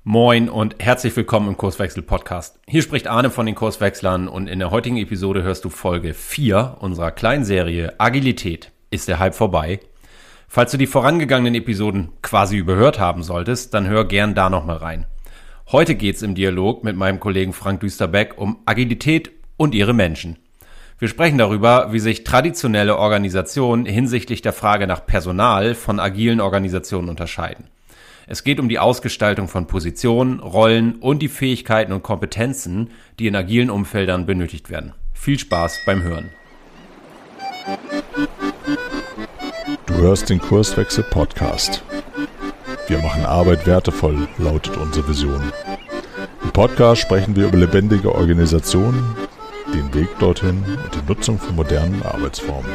Moin und herzlich willkommen im Kurswechsel-Podcast. Hier spricht Arne von den Kurswechslern und in der heutigen Episode hörst du Folge 4 unserer kleinen Serie Agilität. Ist der Hype vorbei? Falls du die vorangegangenen Episoden quasi überhört haben solltest, dann hör gern da nochmal rein. Heute geht's im Dialog mit meinem Kollegen Frank Düsterbeck um Agilität und ihre Menschen. Wir sprechen darüber, wie sich traditionelle Organisationen hinsichtlich der Frage nach Personal von agilen Organisationen unterscheiden. Es geht um die Ausgestaltung von Positionen, Rollen und die Fähigkeiten und Kompetenzen, die in agilen Umfeldern benötigt werden. Viel Spaß beim Hören. Du hörst den Kurswechsel-Podcast. Wir machen Arbeit wertevoll, lautet unsere Vision. Im Podcast sprechen wir über lebendige Organisationen, den Weg dorthin und die Nutzung von modernen Arbeitsformen.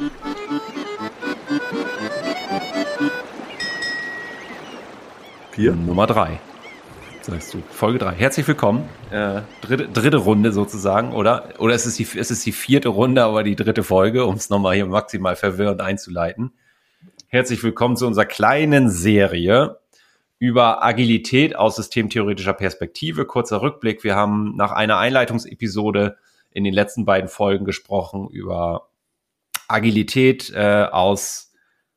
Nummer 3, sagst du. Folge 3. Herzlich willkommen. Dritte Runde sozusagen, oder? Oder es ist die vierte Runde, aber die dritte Folge, um es nochmal hier maximal verwirrend einzuleiten. Herzlich willkommen zu unserer kleinen Serie über Agilität aus systemtheoretischer Perspektive. Kurzer Rückblick. Wir haben nach einer Einleitungsepisode in den letzten beiden Folgen gesprochen über Agilität aus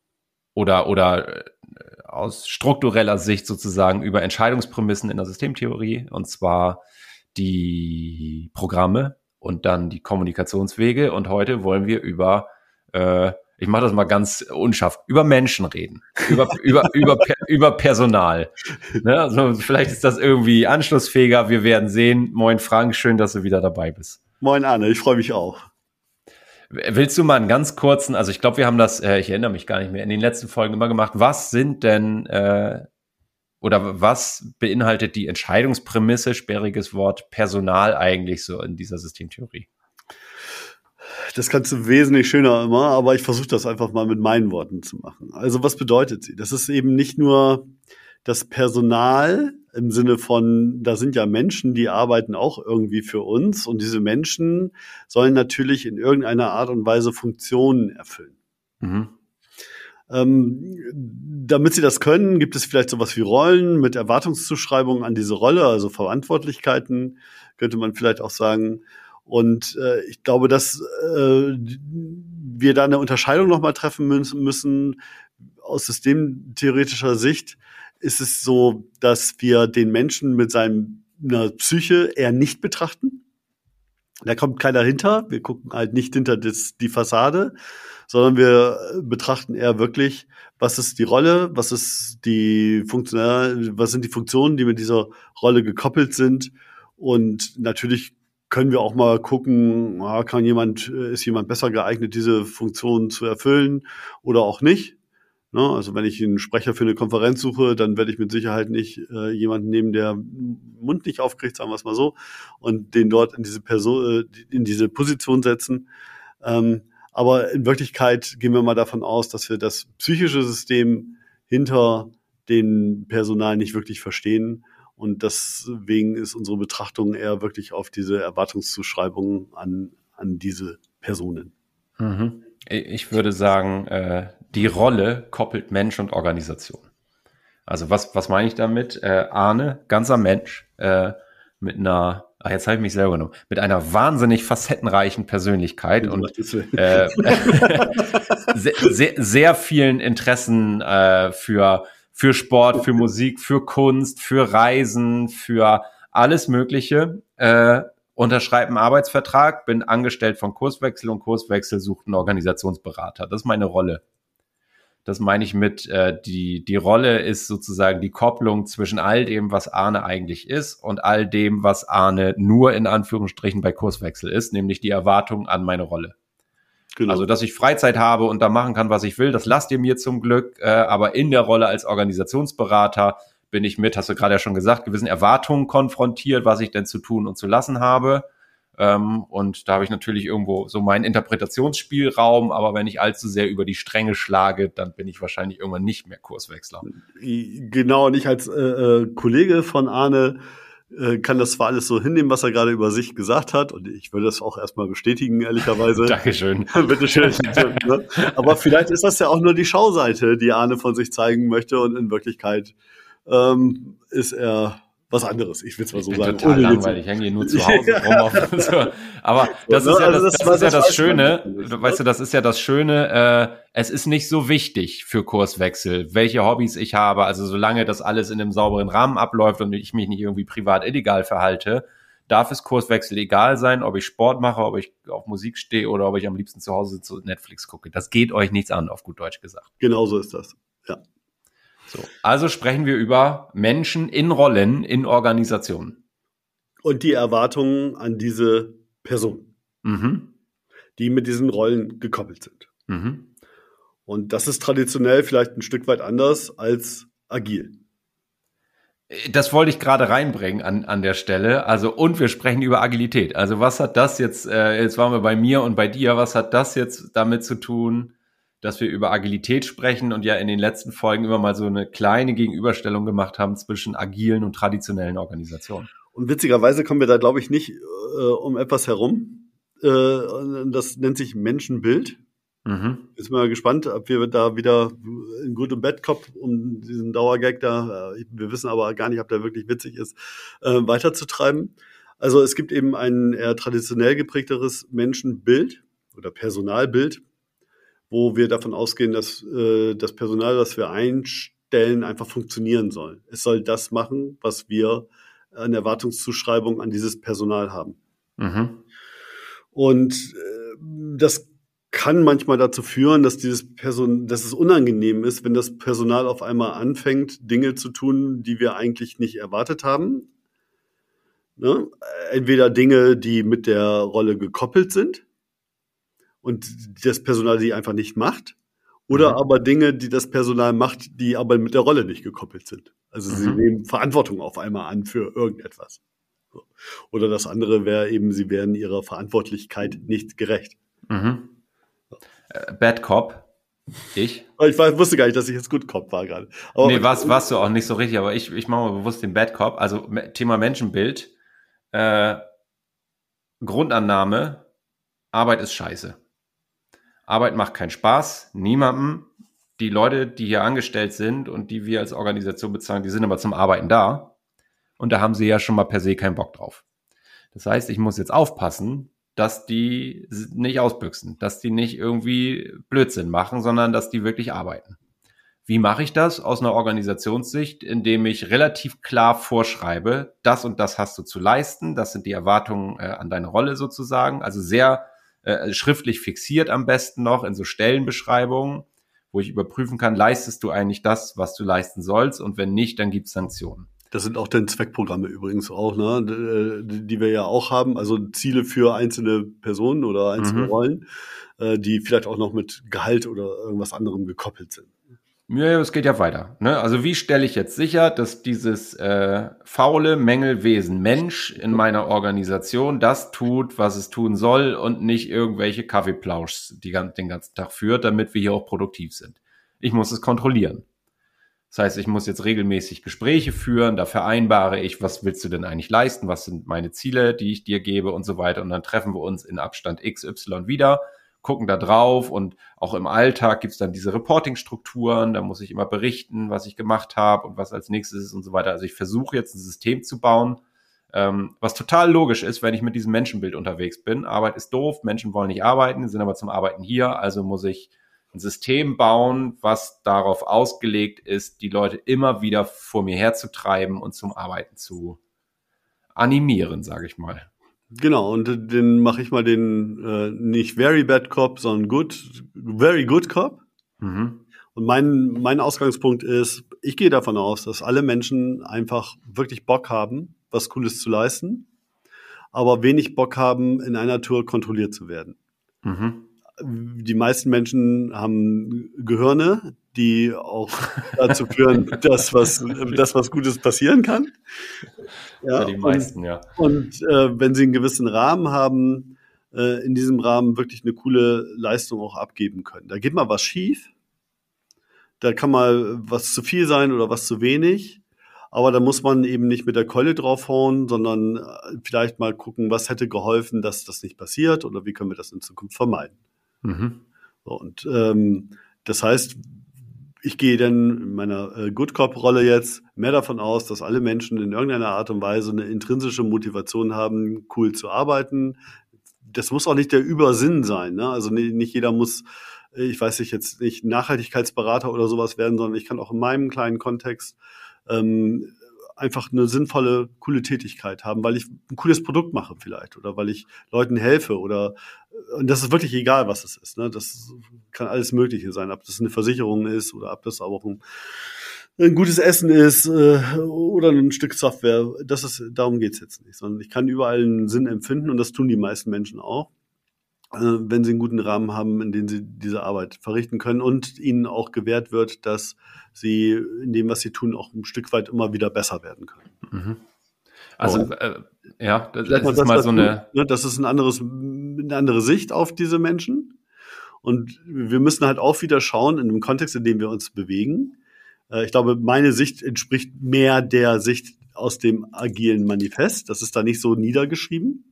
struktureller Sicht sozusagen über Entscheidungsprämissen in der Systemtheorie, und zwar die Programme und dann die Kommunikationswege. Und heute wollen wir über, ich mache das mal ganz unscharf, über Menschen reden, über Personal. Ne? Also vielleicht ist das irgendwie anschlussfähiger. Wir werden sehen. Moin Frank, schön, dass du wieder dabei bist. Moin Arne, ich freue mich auch. Willst du mal einen ganz kurzen, also ich glaube, wir haben das, ich erinnere mich gar nicht mehr, in den letzten Folgen immer gemacht. Was sind denn, oder was beinhaltet die Entscheidungsprämisse, sperriges Wort, Personal eigentlich so in dieser Systemtheorie? Das kannst du wesentlich schöner immer, aber ich versuche das einfach mal mit meinen Worten zu machen. Also was bedeutet sie? Das ist eben nicht nur das Personal im Sinne von, da sind ja Menschen, die arbeiten auch irgendwie für uns, und diese Menschen sollen natürlich in irgendeiner Art und Weise Funktionen erfüllen. Mhm. Damit sie das können, gibt es vielleicht sowas wie Rollen mit Erwartungszuschreibungen an diese Rolle, also Verantwortlichkeiten, könnte man vielleicht auch sagen. Und ich glaube, dass wir da eine Unterscheidung nochmal treffen müssen. Aus systemtheoretischer Sicht ist es so, dass wir den Menschen mit seiner Psyche eher nicht betrachten. Da kommt keiner hinter. Wir gucken halt nicht hinter die Fassade, sondern wir betrachten eher wirklich, was ist die Rolle, was sind die Funktionen, die mit dieser Rolle gekoppelt sind. Und natürlich können wir auch mal gucken, ist jemand besser geeignet, diese Funktion zu erfüllen oder auch nicht. Also wenn ich einen Sprecher für eine Konferenz suche, dann werde ich mit Sicherheit nicht jemanden nehmen, der den Mund nicht aufkriegt, sagen wir es mal so, und den dort in diese Position setzen. Aber in Wirklichkeit gehen wir mal davon aus, dass wir das psychische System hinter den Personal nicht wirklich verstehen. Und deswegen ist unsere Betrachtung eher wirklich auf diese Erwartungszuschreibungen an diese Personen. Mhm. Ich würde sagen, die Rolle koppelt Mensch und Organisation. Also was meine ich damit? Arne, ganzer Mensch, mit einer, jetzt habe ich mich selber genommen, mit einer wahnsinnig facettenreichen Persönlichkeit und sehr vielen Interessen für Sport, für Musik, für Kunst, für Reisen, für alles Mögliche. Unterschreibe einen Arbeitsvertrag, bin angestellt von Kurswechsel und Kurswechsel sucht einen Organisationsberater. Das ist meine Rolle. Das meine ich mit, die Rolle ist sozusagen die Kopplung zwischen all dem, was Arne eigentlich ist, und all dem, was Arne nur in Anführungsstrichen bei Kurswechsel ist, nämlich die Erwartung an meine Rolle. Genau. Also, dass ich Freizeit habe und da machen kann, was ich will, das lasst ihr mir zum Glück, aber in der Rolle als Organisationsberater bin ich mit, hast du gerade ja schon gesagt, gewissen Erwartungen konfrontiert, was ich denn zu tun und zu lassen habe. Und da habe ich natürlich irgendwo so meinen Interpretationsspielraum, aber wenn ich allzu sehr über die Stränge schlage, dann bin ich wahrscheinlich irgendwann nicht mehr Kurswechsler. Genau, und ich als Kollege von Arne kann das zwar alles so hinnehmen, was er gerade über sich gesagt hat, und ich würde das auch erstmal bestätigen, ehrlicherweise. Dankeschön. Bitteschön. Aber vielleicht ist das ja auch nur die Schauseite, die Arne von sich zeigen möchte, und in Wirklichkeit ist er was anderes. Ich will es mal so ich bin sagen. total langweilig. Ich hänge hier nur zu Hause rum. Aber das ist ja das Schöne. Weißt du, das ist ja das Schöne. Es ist nicht so wichtig für Kurswechsel, welche Hobbys ich habe. Also solange das alles in einem sauberen Rahmen abläuft und ich mich nicht irgendwie privat illegal verhalte, darf es Kurswechsel egal sein, ob ich Sport mache, ob ich auf Musik stehe oder ob ich am liebsten zu Hause sitze und Netflix gucke. Das geht euch nichts an, auf gut Deutsch gesagt. Genau so ist das, ja. So, also sprechen wir über Menschen in Rollen, in Organisationen. Und die Erwartungen an diese Person, die mit diesen Rollen gekoppelt sind. Und das ist traditionell vielleicht ein Stück weit anders als agil. Das wollte ich gerade reinbringen an der Stelle. Also, und wir sprechen über Agilität. Also, was hat das jetzt waren wir bei mir und bei dir, was hat das jetzt damit zu tun, dass wir über Agilität sprechen und ja in den letzten Folgen immer mal so eine kleine Gegenüberstellung gemacht haben zwischen agilen und traditionellen Organisationen? Und witzigerweise kommen wir da, glaube ich, nicht um etwas herum. Das nennt sich Menschenbild. Jetzt mal gespannt, ob wir da wieder in Good und Bad Cop, um diesen Dauergag da, wir wissen aber gar nicht, ob der wirklich witzig ist, weiterzutreiben. Also es gibt eben ein eher traditionell geprägteres Menschenbild oder Personalbild, wo wir davon ausgehen, dass das Personal, das wir einstellen, einfach funktionieren soll. Es soll das machen, was wir an Erwartungszuschreibung an dieses Personal haben. Und das kann manchmal dazu führen, dass dass es unangenehm ist, wenn das Personal auf einmal anfängt, Dinge zu tun, die wir eigentlich nicht erwartet haben. Ne? Entweder Dinge, die mit der Rolle gekoppelt sind und das Personal die einfach nicht macht, oder aber Dinge, die das Personal macht, die aber mit der Rolle nicht gekoppelt sind. Also sie nehmen Verantwortung auf einmal an für irgendetwas. Oder das andere wäre eben, sie werden ihrer Verantwortlichkeit nicht gerecht. Bad Cop. Ich wusste gar nicht, dass ich jetzt Good Cop war gerade. Nee, warst du auch nicht so richtig, aber ich mache mal bewusst den Bad Cop. Also Thema Menschenbild. Grundannahme, Arbeit ist scheiße. Arbeit macht keinen Spaß, niemandem. Die Leute, die hier angestellt sind und die wir als Organisation bezahlen, die sind aber zum Arbeiten da. Und da haben sie ja schon mal per se keinen Bock drauf. Das heißt, ich muss jetzt aufpassen, dass die nicht ausbüchsen, dass die nicht irgendwie Blödsinn machen, sondern dass die wirklich arbeiten. Wie mache ich das aus einer Organisationssicht, indem ich relativ klar vorschreibe, das und das hast du zu leisten, das sind die Erwartungen an deine Rolle sozusagen, also sehr schriftlich fixiert am besten noch in so Stellenbeschreibungen, wo ich überprüfen kann, leistest du eigentlich das, was du leisten sollst, und wenn nicht, dann gibt es Sanktionen. Das sind auch dann Zweckprogramme übrigens auch, ne, die wir ja auch haben, also Ziele für einzelne Personen oder einzelne Rollen, die vielleicht auch noch mit Gehalt oder irgendwas anderem gekoppelt sind. Ja, es geht ja weiter. Ne? Also wie stelle ich jetzt sicher, dass dieses faule Mängelwesen Mensch in meiner Organisation das tut, was es tun soll und nicht irgendwelche Kaffeeplauschs den ganzen Tag führt, damit wir hier auch produktiv sind. Ich muss es kontrollieren. Das heißt, ich muss jetzt regelmäßig Gespräche führen, da vereinbare ich, was willst du denn eigentlich leisten, was sind meine Ziele, die ich dir gebe und so weiter. Und dann treffen wir uns in Abstand XY wieder, gucken da drauf, und auch im Alltag gibt's dann diese Reporting-Strukturen, da muss ich immer berichten, was ich gemacht habe und was als nächstes ist und so weiter. Also ich versuche jetzt ein System zu bauen, was total logisch ist, wenn ich mit diesem Menschenbild unterwegs bin. Arbeit ist doof, Menschen wollen nicht arbeiten, sind aber zum Arbeiten hier, also muss ich ein System bauen, was darauf ausgelegt ist, die Leute immer wieder vor mir herzutreiben und zum Arbeiten zu animieren, sage ich mal. Genau, und den mache ich mal den nicht Very Bad Cop, sondern Very Good Cop. Und mein Ausgangspunkt ist, ich gehe davon aus, dass alle Menschen einfach wirklich Bock haben, was Cooles zu leisten, aber wenig Bock haben, in einer Tour kontrolliert zu werden. Die meisten Menschen haben Gehirne, die auch dazu führen, dass was Gutes passieren kann. Ja, die meisten, ja. Und wenn sie einen gewissen Rahmen haben, in diesem Rahmen wirklich eine coole Leistung auch abgeben können. Da geht mal was schief, da kann mal was zu viel sein oder was zu wenig, aber da muss man eben nicht mit der Keule draufhauen, sondern vielleicht mal gucken, was hätte geholfen, dass das nicht passiert, oder wie können wir das in Zukunft vermeiden. So, und das heißt, ich gehe dann in meiner Good Cop-Rolle jetzt mehr davon aus, dass alle Menschen in irgendeiner Art und Weise eine intrinsische Motivation haben, cool zu arbeiten. Das muss auch nicht der Übersinn sein, ne? Also nicht jeder muss, ich weiß nicht, jetzt nicht Nachhaltigkeitsberater oder sowas werden, sondern ich kann auch in meinem kleinen Kontext einfach eine sinnvolle, coole Tätigkeit haben, weil ich ein cooles Produkt mache vielleicht oder weil ich Leuten helfe und das ist wirklich egal, was es ist, ne? Das kann alles Mögliche sein, ob das eine Versicherung ist oder ob das auch ein gutes Essen ist oder ein Stück Software. Darum geht's jetzt nicht, sondern ich kann überall einen Sinn empfinden und das tun die meisten Menschen auch, wenn sie einen guten Rahmen haben, in dem sie diese Arbeit verrichten können und ihnen auch gewährt wird, dass sie in dem, was sie tun, auch ein Stück weit immer wieder besser werden können. Mhm. Also, das ist mal so eine... Das ist eine andere Sicht auf diese Menschen. Und wir müssen halt auch wieder schauen, in dem Kontext, in dem wir uns bewegen. Ich glaube, meine Sicht entspricht mehr der Sicht aus dem agilen Manifest. Das ist da nicht so niedergeschrieben.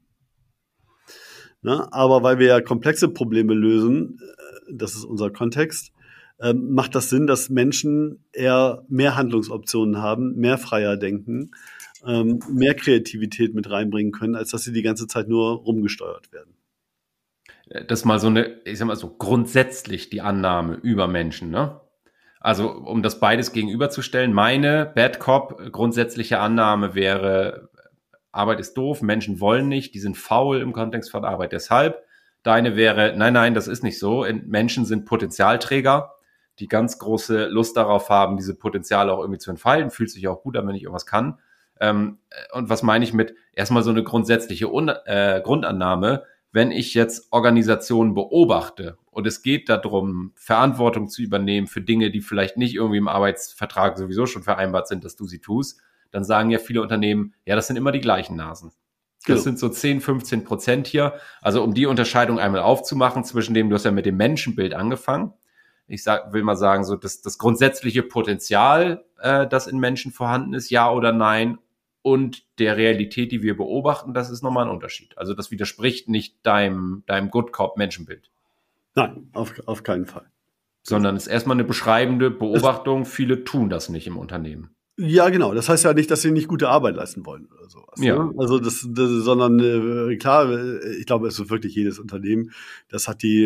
Ne? Aber weil wir ja komplexe Probleme lösen, das ist unser Kontext, macht das Sinn, dass Menschen eher mehr Handlungsoptionen haben, mehr freier denken, mehr Kreativität mit reinbringen können, als dass sie die ganze Zeit nur rumgesteuert werden. Das ist mal so eine, ich sag mal so grundsätzlich die Annahme über Menschen, ne? Also um das beides gegenüberzustellen, meine Bad Cop grundsätzliche Annahme wäre, Arbeit ist doof, Menschen wollen nicht, die sind faul im Kontext von Arbeit. Deshalb, deine wäre, nein, das ist nicht so. Menschen sind Potenzialträger, die ganz große Lust darauf haben, diese Potenziale auch irgendwie zu entfalten. Fühlt sich auch gut an, wenn ich irgendwas kann. Und was meine ich mit erstmal so eine grundsätzliche Grundannahme, wenn ich jetzt Organisationen beobachte und es geht darum, Verantwortung zu übernehmen für Dinge, die vielleicht nicht irgendwie im Arbeitsvertrag sowieso schon vereinbart sind, dass du sie tust, dann sagen ja viele Unternehmen, ja, das sind immer die gleichen Nasen. Das sind so 10-15% hier. Also um die Unterscheidung einmal aufzumachen zwischen dem, du hast ja mit dem Menschenbild angefangen. Will mal sagen, so das grundsätzliche Potenzial, das in Menschen vorhanden ist, ja oder nein, und der Realität, die wir beobachten, das ist nochmal ein Unterschied. Also das widerspricht nicht deinem Good Cop Menschenbild. Nein, auf keinen Fall. Sondern es ist erstmal eine beschreibende Beobachtung. Viele tun das nicht im Unternehmen. Ja, genau. Das heißt ja nicht, dass sie nicht gute Arbeit leisten wollen oder sowas. Ja. Ne? Also sondern klar, ich glaube, es ist wirklich jedes Unternehmen. Das hat die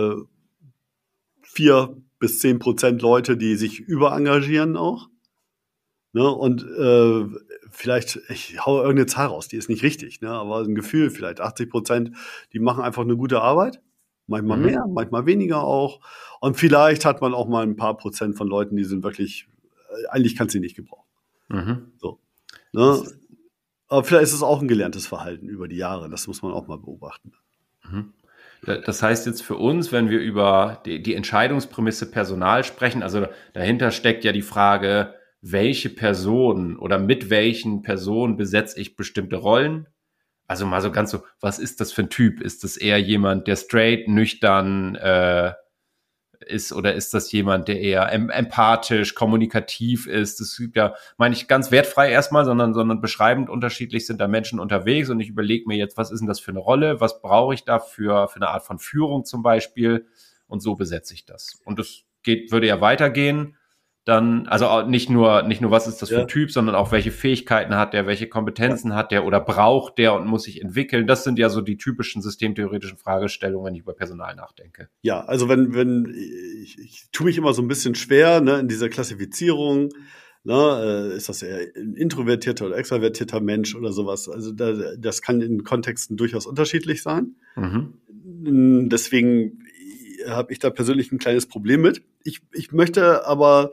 4-10% Leute, die sich überengagieren auch. Ne? Und vielleicht, ich haue irgendeine Zahl raus, die ist nicht richtig, ne? Aber ein Gefühl, vielleicht 80%, die machen einfach eine gute Arbeit. Manchmal mehr, manchmal weniger auch. Und vielleicht hat man auch mal ein paar Prozent von Leuten, die sind wirklich, eigentlich kannst du sie nicht gebrauchen. So. Ne? Aber vielleicht ist es auch ein gelerntes Verhalten über die Jahre. Das muss man auch mal beobachten. Das heißt jetzt für uns, wenn wir über die Entscheidungsprämisse Personal sprechen, also dahinter steckt ja die Frage, welche Personen oder mit welchen Personen besetze ich bestimmte Rollen? Also mal so ganz so, was ist das für ein Typ? Ist das eher jemand, der straight, nüchtern ist, oder ist das jemand, der eher empathisch, kommunikativ ist? Das gibt ja, meine ich, ganz wertfrei erstmal, sondern beschreibend unterschiedlich sind da Menschen unterwegs und ich überlege mir jetzt, was ist denn das für eine Rolle? Was brauche ich da für eine Art von Führung zum Beispiel? Und so besetze ich das. Und das würde ja weitergehen. Dann, also nicht nur, was ist das für ein Typ, sondern auch welche Fähigkeiten hat der, welche Kompetenzen hat der oder braucht der und muss sich entwickeln. Das sind ja so die typischen systemtheoretischen Fragestellungen, wenn ich über Personal nachdenke. Ja, also wenn ich tue mich immer so ein bisschen schwer, ne, in dieser Klassifizierung, ne, ist das eher ein introvertierter oder extravertierter Mensch oder sowas. Also das kann in Kontexten durchaus unterschiedlich sein. Deswegen habe ich da persönlich ein kleines Problem mit. Ich möchte aber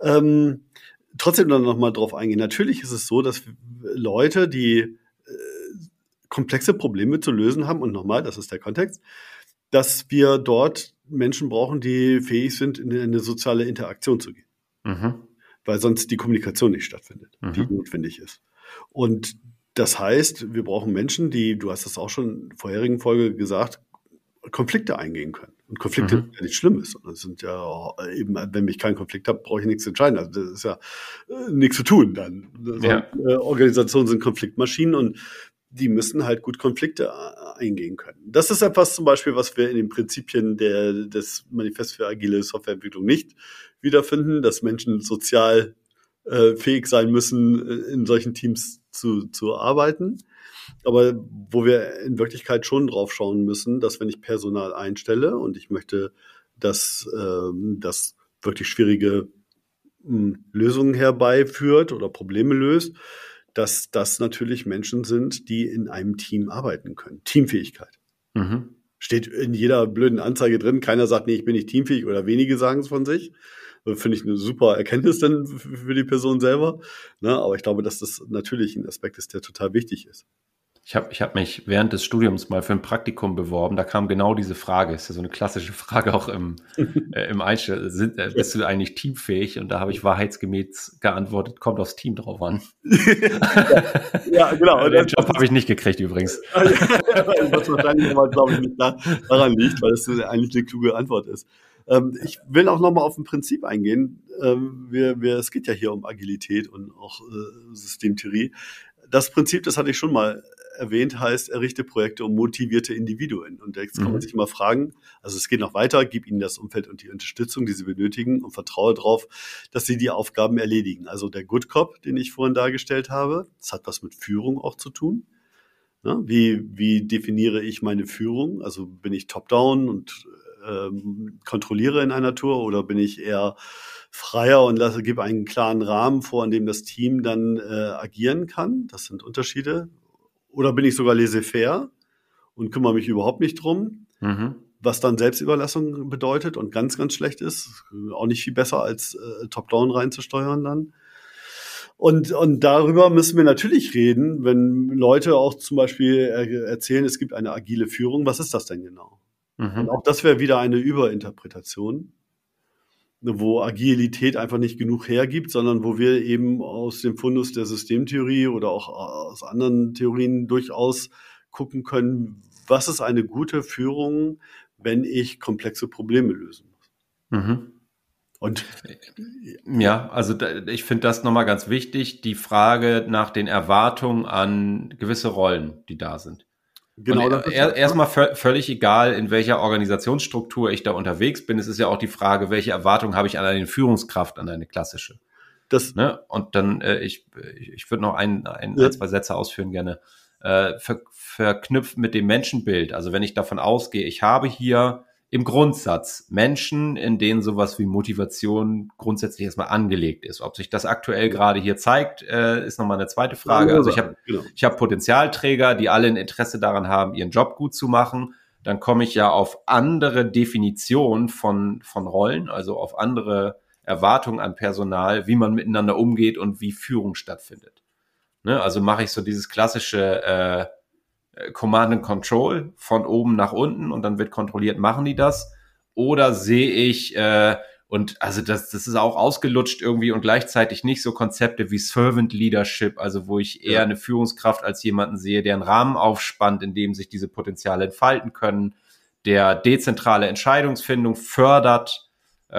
trotzdem dann noch mal drauf eingehen. Natürlich ist es so, dass Leute, die komplexe Probleme zu lösen haben, und nochmal, das ist der Kontext, dass wir dort Menschen brauchen, die fähig sind, in eine soziale Interaktion zu gehen. Weil sonst die Kommunikation nicht stattfindet, die notwendig ist. Und das heißt, wir brauchen Menschen, die, du hast das auch schon in der vorherigen Folge gesagt, Konflikte eingehen können. Und Konflikte sind ja nichts Schlimmes. Das sind ja eben, wenn ich keinen Konflikt habe, brauche ich nichts zu entscheiden. Also das ist ja nichts zu tun dann. Organisationen sind Konfliktmaschinen und die müssen halt gut Konflikte eingehen können. Das ist etwas zum Beispiel, was wir in den Prinzipien des Manifests für agile Softwareentwicklung nicht wiederfinden, dass Menschen sozial fähig sein müssen, in solchen Teams zu arbeiten. Aber wo wir in Wirklichkeit schon drauf schauen müssen, dass wenn ich Personal einstelle und ich möchte, dass das wirklich schwierige Lösungen herbeiführt oder Probleme löst, dass das natürlich Menschen sind, die in einem Team arbeiten können. Teamfähigkeit. Mhm. Steht in jeder blöden Anzeige drin. Keiner sagt, nee, ich bin nicht teamfähig, oder wenige sagen es von sich. Finde ich eine super Erkenntnis dann für die Person selber. Ne? Aber ich glaube, dass das natürlich ein Aspekt ist, der total wichtig ist. Ich hab mich während des Studiums mal für ein Praktikum beworben. Da kam genau diese Frage. Ist ja so eine klassische Frage auch im Einstieg. Bist du eigentlich teamfähig? Und da habe ich wahrheitsgemäß geantwortet, kommt aufs Team drauf an. Ja, genau. Den Job habe ich nicht gekriegt übrigens. Was wahrscheinlich aber, glaube ich, nicht daran liegt, weil es eigentlich eine kluge Antwort ist. Ich will auch nochmal auf ein Prinzip eingehen. Es geht ja hier um Agilität und auch Systemtheorie. Das Prinzip, das hatte ich schon mal erwähnt, heißt, errichte Projekte um motivierte Individuen. Und jetzt kann man sich mal fragen, also es geht noch weiter, gib ihnen das Umfeld und die Unterstützung, die sie benötigen, und vertraue darauf, dass sie die Aufgaben erledigen. Also der Good Cop, den ich vorhin dargestellt habe, das hat was mit Führung auch zu tun. Ja, wie definiere ich meine Führung? Also bin ich top-down und kontrolliere in einer Tour, oder bin ich eher freier und gebe einen klaren Rahmen vor, in dem das Team dann agieren kann? Das sind Unterschiede. Oder bin ich sogar laissez-faire und kümmere mich überhaupt nicht drum, was dann Selbstüberlassung bedeutet und ganz, ganz schlecht ist. Auch nicht viel besser als top-down reinzusteuern dann. Und darüber müssen wir natürlich reden, wenn Leute auch zum Beispiel erzählen, es gibt eine agile Führung. Was ist das denn genau? Und auch das wäre wieder eine Überinterpretation, wo Agilität einfach nicht genug hergibt, sondern wo wir eben aus dem Fundus der Systemtheorie oder auch aus anderen Theorien durchaus gucken können, was ist eine gute Führung, wenn ich komplexe Probleme lösen muss. Und ja, also ich finde das nochmal ganz wichtig, die Frage nach den Erwartungen an gewisse Rollen, die da sind. Genau, erstmal völlig egal, in welcher Organisationsstruktur ich da unterwegs bin. Es ist ja auch die Frage, welche Erwartungen habe ich an eine Führungskraft, an eine klassische. Ne? Und dann, ich würde noch ein, zwei Sätze ausführen gerne. Verknüpft mit dem Menschenbild. Also wenn ich davon ausgehe, ich habe hier im Grundsatz Menschen, in denen sowas wie Motivation grundsätzlich erstmal angelegt ist. Ob sich das aktuell gerade hier zeigt, ist nochmal eine zweite Frage. Also ich habe Potenzialträger, die alle ein Interesse daran haben, ihren Job gut zu machen. Dann komme ich ja auf andere Definitionen von Rollen, also auf andere Erwartungen an Personal, wie man miteinander umgeht und wie Führung stattfindet. Ne? Also mache ich so dieses klassische Command and Control von oben nach unten und dann wird kontrolliert, machen die das? Oder sehe ich, und also das ist auch ausgelutscht irgendwie, und gleichzeitig nicht so Konzepte wie Servant Leadership, also wo ich eher eine Führungskraft als jemanden sehe, der einen Rahmen aufspannt, in dem sich diese Potenziale entfalten können, der dezentrale Entscheidungsfindung fördert,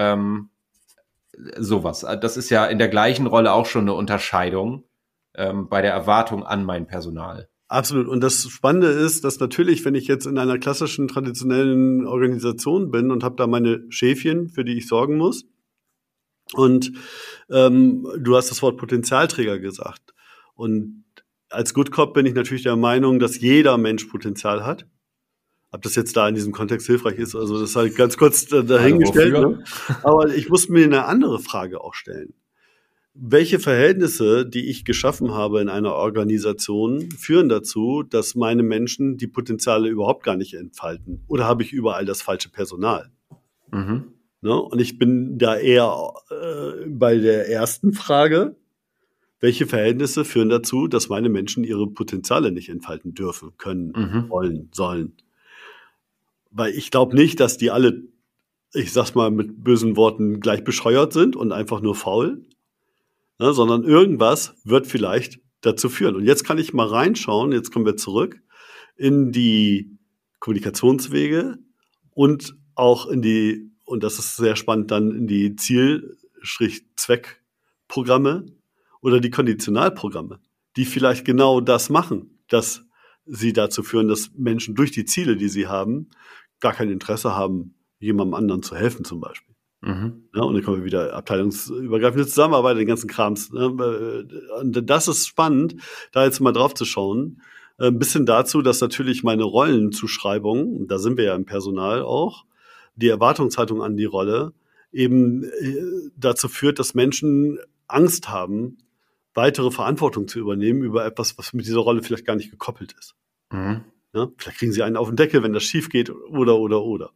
sowas. Das ist ja in der gleichen Rolle auch schon eine Unterscheidung bei der Erwartung an mein Personal. Absolut. Und das Spannende ist, dass natürlich, wenn ich jetzt in einer klassischen, traditionellen Organisation bin und habe da meine Schäfchen, für die ich sorgen muss, und du hast das Wort Potenzialträger gesagt. Und als Good Cop bin ich natürlich der Meinung, dass jeder Mensch Potenzial hat. Ob das jetzt da in diesem Kontext hilfreich ist, also das ist halt ganz kurz dahingestellt. Ne? Aber ich muss mir eine andere Frage auch stellen. Welche Verhältnisse, die ich geschaffen habe in einer Organisation, führen dazu, dass meine Menschen die Potenziale überhaupt gar nicht entfalten? Oder habe ich überall das falsche Personal? Ne? Und ich bin da eher bei der ersten Frage, welche Verhältnisse führen dazu, dass meine Menschen ihre Potenziale nicht entfalten dürfen, können, wollen, sollen? Weil ich glaube nicht, dass die alle, ich sag's mal mit bösen Worten, gleich bescheuert sind und einfach nur faul. Ne, sondern irgendwas wird vielleicht dazu führen. Und jetzt kann ich mal reinschauen, jetzt kommen wir zurück in die Kommunikationswege und auch in die, und das ist sehr spannend, dann in die Ziel-Zweckprogramme oder die Konditionalprogramme, die vielleicht genau das machen, dass sie dazu führen, dass Menschen durch die Ziele, die sie haben, gar kein Interesse haben, jemandem anderen zu helfen zum Beispiel. Ja, und dann kommen wir wieder abteilungsübergreifende Zusammenarbeit, den ganzen Krams. Ne? Und das ist spannend, da jetzt mal drauf zu schauen. Ein bisschen dazu, dass natürlich meine Rollenzuschreibung, da sind wir ja im Personal auch, die Erwartungshaltung an die Rolle eben dazu führt, dass Menschen Angst haben, weitere Verantwortung zu übernehmen über etwas, was mit dieser Rolle vielleicht gar nicht gekoppelt ist. Ja? Vielleicht kriegen sie einen auf den Deckel, wenn das schief geht oder.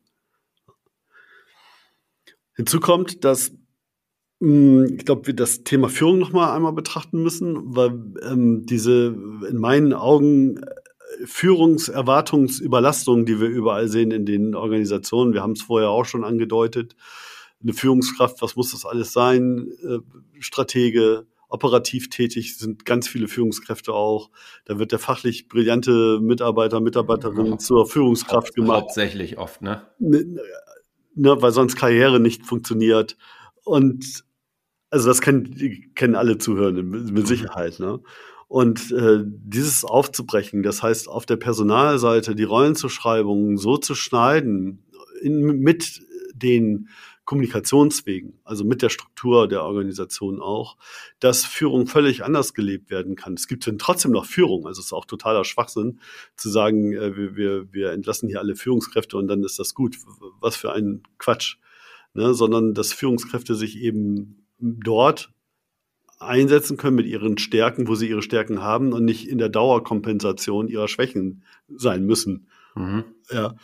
Hinzu kommt, dass ich glaube, wir das Thema Führung noch mal einmal betrachten müssen, weil diese in meinen Augen Führungserwartungsüberlastung, die wir überall sehen in den Organisationen, wir haben es vorher auch schon angedeutet, eine Führungskraft, was muss das alles sein? Stratege, operativ tätig sind ganz viele Führungskräfte auch. Da wird der fachlich brillante Mitarbeiterin zur Führungskraft gemacht. Hauptsächlich oft, ne? Weil sonst Karriere nicht funktioniert. Und also das kennen alle Zuhörenden mit Sicherheit. Ne? Und dieses aufzubrechen, das heißt auf der Personalseite die Rollenzuschreibungen so zu schneiden, mit den Kommunikationswegen, also mit der Struktur der Organisation auch, dass Führung völlig anders gelebt werden kann. Es gibt dann trotzdem noch Führung, also es ist auch totaler Schwachsinn zu sagen, wir entlassen hier alle Führungskräfte und dann ist das gut. Was für ein Quatsch. Ne? Sondern dass Führungskräfte sich eben dort einsetzen können mit ihren Stärken, wo sie ihre Stärken haben und nicht in der Dauerkompensation ihrer Schwächen sein müssen. Ja,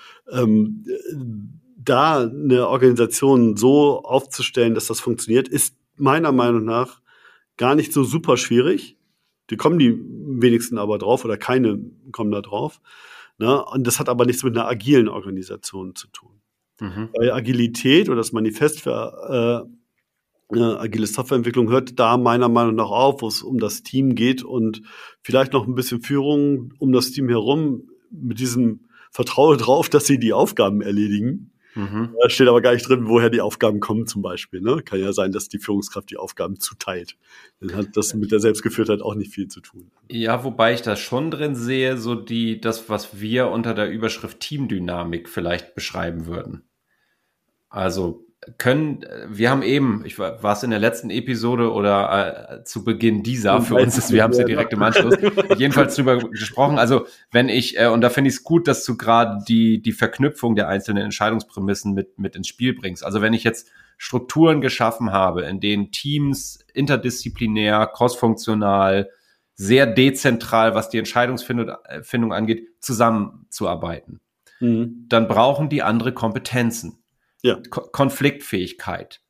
da eine Organisation so aufzustellen, dass das funktioniert, ist meiner Meinung nach gar nicht so super schwierig. Die kommen die wenigsten aber drauf oder keine kommen da drauf. Ne? Und das hat aber nichts mit einer agilen Organisation zu tun. Weil Agilität oder das Manifest für agile Softwareentwicklung hört da meiner Meinung nach auf, wo es um das Team geht und vielleicht noch ein bisschen Führung um das Team herum mit diesem Vertraue drauf, dass sie die Aufgaben erledigen. Da steht aber gar nicht drin, woher die Aufgaben kommen zum Beispiel. Ne? Kann ja sein, dass die Führungskraft die Aufgaben zuteilt. Dann hat das mit der Selbstgeführtheit auch nicht viel zu tun. Ja, wobei ich da schon drin sehe, so das, was wir unter der Überschrift Teamdynamik vielleicht beschreiben würden. Also wir haben eben, war es in der letzten Episode oder zu Beginn dieser, für uns ist, wir haben es ja direkt im Anschluss, jedenfalls drüber gesprochen, also wenn ich, und da finde ich es gut, dass du gerade die Verknüpfung der einzelnen Entscheidungsprämissen mit ins Spiel bringst. Also wenn ich jetzt Strukturen geschaffen habe, in denen Teams interdisziplinär, crossfunktional, sehr dezentral, was die Entscheidungsfindung angeht, zusammenzuarbeiten, dann brauchen die andere Kompetenzen. Ja. Konfliktfähigkeit,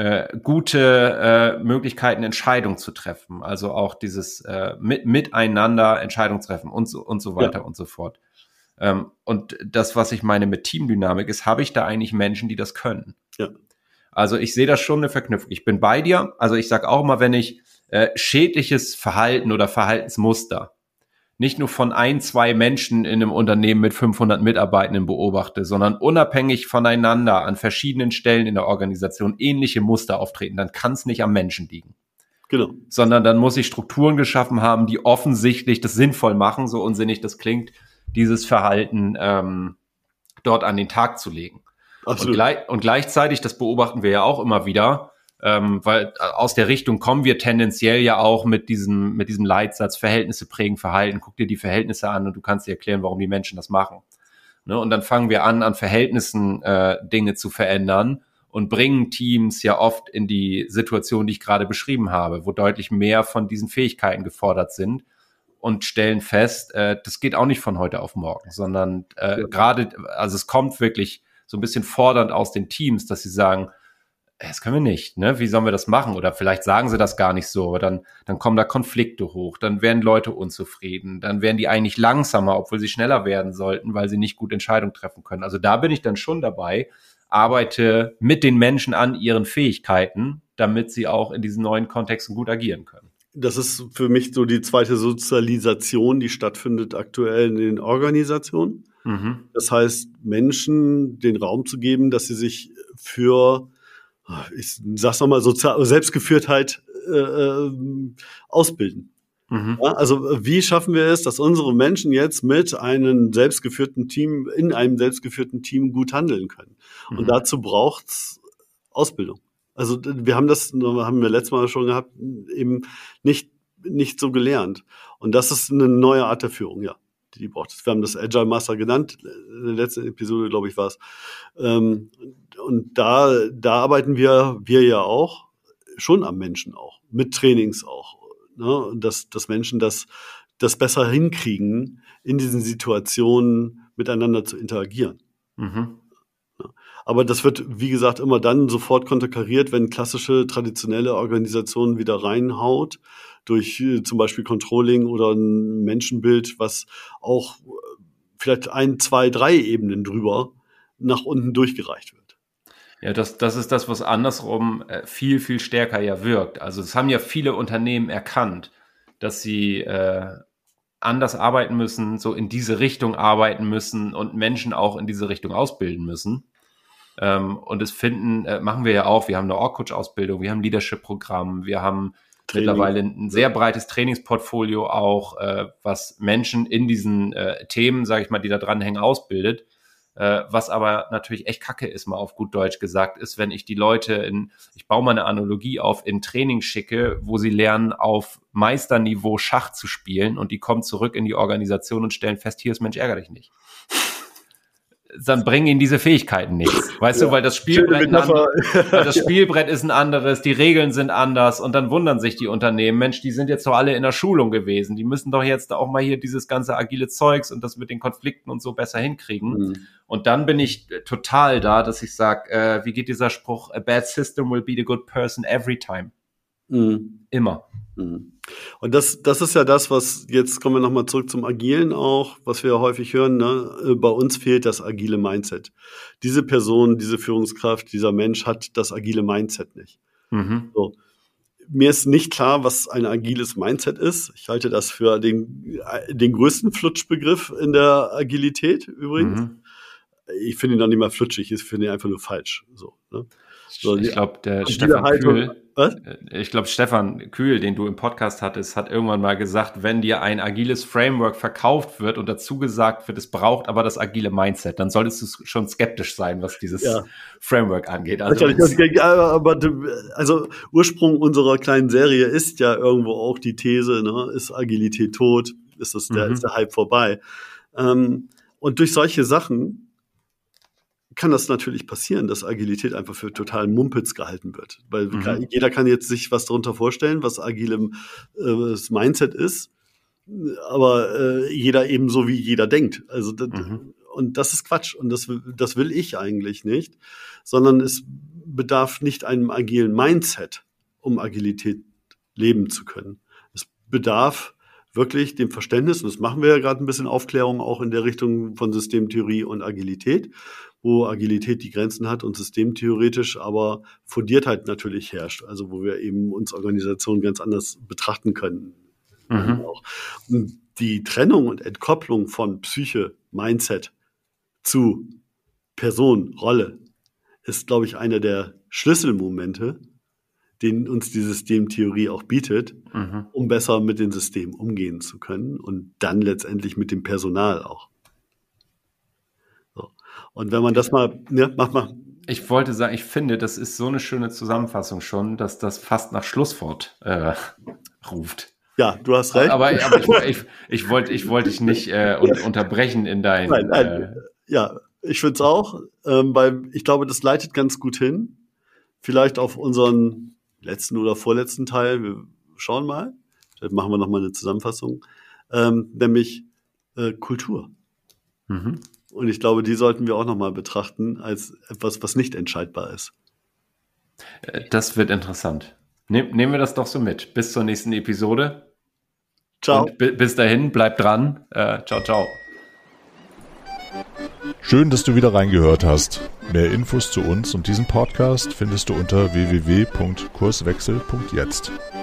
gute Möglichkeiten, Entscheidungen zu treffen, also auch dieses miteinander Entscheidungen treffen und so weiter und so fort. Und das, was ich meine mit Teamdynamik, ist, habe ich da eigentlich Menschen, die das können? Ja. Also ich sehe da schon eine Verknüpfung. Ich bin bei dir, also ich sage auch immer, wenn ich schädliches Verhalten oder Verhaltensmuster nicht nur von 1-2 Menschen in einem Unternehmen mit 500 Mitarbeitenden beobachte, sondern unabhängig voneinander an verschiedenen Stellen in der Organisation ähnliche Muster auftreten, dann kann es nicht am Menschen liegen. Genau. Sondern dann muss ich Strukturen geschaffen haben, die offensichtlich das sinnvoll machen, so unsinnig das klingt, dieses Verhalten dort an den Tag zu legen. Absolut. Und gleichzeitig, das beobachten wir ja auch immer wieder, weil aus der Richtung kommen wir tendenziell ja auch mit diesem Leitsatz Verhältnisse prägen Verhalten. Guck dir die Verhältnisse an und du kannst dir erklären, warum die Menschen das machen. Ne? Und dann fangen wir an Verhältnissen Dinge zu verändern und bringen Teams ja oft in die Situation, die ich gerade beschrieben habe, wo deutlich mehr von diesen Fähigkeiten gefordert sind und stellen fest, das geht auch nicht von heute auf morgen, sondern gerade, also es kommt wirklich so ein bisschen fordernd aus den Teams, dass sie sagen, das können wir nicht, ne? Wie sollen wir das machen? Oder vielleicht sagen sie das gar nicht so, dann kommen da Konflikte hoch, dann werden Leute unzufrieden, dann werden die eigentlich langsamer, obwohl sie schneller werden sollten, weil sie nicht gut Entscheidungen treffen können. Also da bin ich dann schon dabei, arbeite mit den Menschen an ihren Fähigkeiten, damit sie auch in diesen neuen Kontexten gut agieren können. Das ist für mich so die zweite Sozialisation, die stattfindet aktuell in den Organisationen. Das heißt, Menschen den Raum zu geben, dass sie sich für, ich sag's nochmal, Selbstgeführtheit ausbilden. Ja, also wie schaffen wir es, dass unsere Menschen jetzt mit einem selbstgeführten Team, in einem selbstgeführten Team gut handeln können? Und dazu braucht's Ausbildung. Also wir haben wir letztes Mal schon gehabt, eben nicht so gelernt. Und das ist eine neue Art der Führung, ja, die braucht es. Wir haben das Agile Master genannt, in der letzten Episode, glaube ich, war es. Und da arbeiten wir ja auch schon am Menschen auch, mit Trainings auch, ne? Dass Menschen das besser hinkriegen, in diesen Situationen miteinander zu interagieren. Mhm. Aber das wird, wie gesagt, immer dann sofort konterkariert, wenn klassische, traditionelle Organisationen wieder reinhaut, durch zum Beispiel Controlling oder ein Menschenbild, was auch vielleicht 1, 2, 3 Ebenen drüber nach unten durchgereicht wird. Ja, das ist das, was andersrum viel, viel stärker ja wirkt. Also es haben ja viele Unternehmen erkannt, dass sie anders arbeiten müssen, so in diese Richtung arbeiten müssen und Menschen auch in diese Richtung ausbilden müssen. Und das machen wir ja auch. Wir haben eine Org-Coach-Ausbildung, wir haben ein Leadership-Programm, wir haben mittlerweile ein sehr breites Trainingsportfolio auch, was Menschen in diesen Themen, sage ich mal, die da dranhängen, ausbildet. Was aber natürlich echt kacke ist, mal auf gut Deutsch gesagt, ist, wenn ich die Leute ich baue mal eine Analogie auf, in Training schicke, wo sie lernen, auf Meisterniveau Schach zu spielen und die kommen zurück in die Organisation und stellen fest, hier ist Mensch, ärger dich nicht. Dann bringen ihnen diese Fähigkeiten nichts. Weißt du, weil das Spielbrett ist ein anderes, die Regeln sind anders und dann wundern sich die Unternehmen, Mensch, die sind jetzt doch alle in der Schulung gewesen, die müssen doch jetzt auch mal hier dieses ganze agile Zeugs und das mit den Konflikten und so besser hinkriegen. Mhm. Und dann bin ich total da, dass ich sage, wie geht dieser Spruch, a bad system will be the good person every time. Mhm. Immer. Mhm. Und das ist ja das, was, jetzt kommen wir nochmal zurück zum Agilen auch, was wir häufig hören, ne? Bei uns fehlt das agile Mindset. Diese Person, diese Führungskraft, dieser Mensch hat das agile Mindset nicht. Mhm. So. Mir ist nicht klar, was ein agiles Mindset ist. Ich halte das für den größten Flutschbegriff in der Agilität übrigens. Mhm. Ich finde ihn noch nicht mal flutschig, ich finde ihn einfach nur falsch. So, ne? So, ich glaube, Stefan Kühl, den du im Podcast hattest, hat irgendwann mal gesagt, wenn dir ein agiles Framework verkauft wird und dazu gesagt wird, es braucht aber das agile Mindset, dann solltest du schon skeptisch sein, was dieses Framework angeht. Also Ursprung unserer kleinen Serie ist ja irgendwo auch die These, ne, ist Agilität tot, ist der Hype vorbei. Und durch solche Sachen kann das natürlich passieren, dass Agilität einfach für totalen Mumpitz gehalten wird. Weil jeder kann jetzt sich was darunter vorstellen, was agilem das Mindset ist, aber jeder eben so, wie jeder denkt. Also und das ist Quatsch und das will ich eigentlich nicht, sondern es bedarf nicht einem agilen Mindset, um Agilität leben zu können. Es bedarf wirklich dem Verständnis, und das machen wir ja gerade ein bisschen Aufklärung auch in der Richtung von Systemtheorie und Agilität, wo Agilität die Grenzen hat und systemtheoretisch aber Fundiertheit natürlich herrscht, also wo wir eben uns Organisationen ganz anders betrachten können. Auch. Und die Trennung und Entkopplung von Psyche, Mindset zu Person, Rolle ist, glaube ich, einer der Schlüsselmomente, den uns die Systemtheorie auch bietet, um besser mit den Systemen umgehen zu können und dann letztendlich mit dem Personal auch. So. Und wenn man das mal, mach mal. Ich wollte sagen, ich finde, das ist so eine schöne Zusammenfassung schon, dass das fast nach Schlusswort ruft. Ja, du hast recht. Aber ich wollte dich nicht unterbrechen in deinen... Nein. Ja, ich finde es auch, weil ich glaube, das leitet ganz gut hin. Vielleicht auf unseren letzten oder vorletzten Teil, wir schauen mal, vielleicht machen wir nochmal eine Zusammenfassung, nämlich Kultur. Und ich glaube, die sollten wir auch nochmal betrachten als etwas, was nicht entscheidbar ist. Das wird interessant. Nehmen wir das doch so mit. Bis zur nächsten Episode. Ciao. Und bis dahin, bleibt dran. Ciao, ciao. Schön, dass du wieder reingehört hast. Mehr Infos zu uns und diesem Podcast findest du unter www.kurswechsel.jetzt.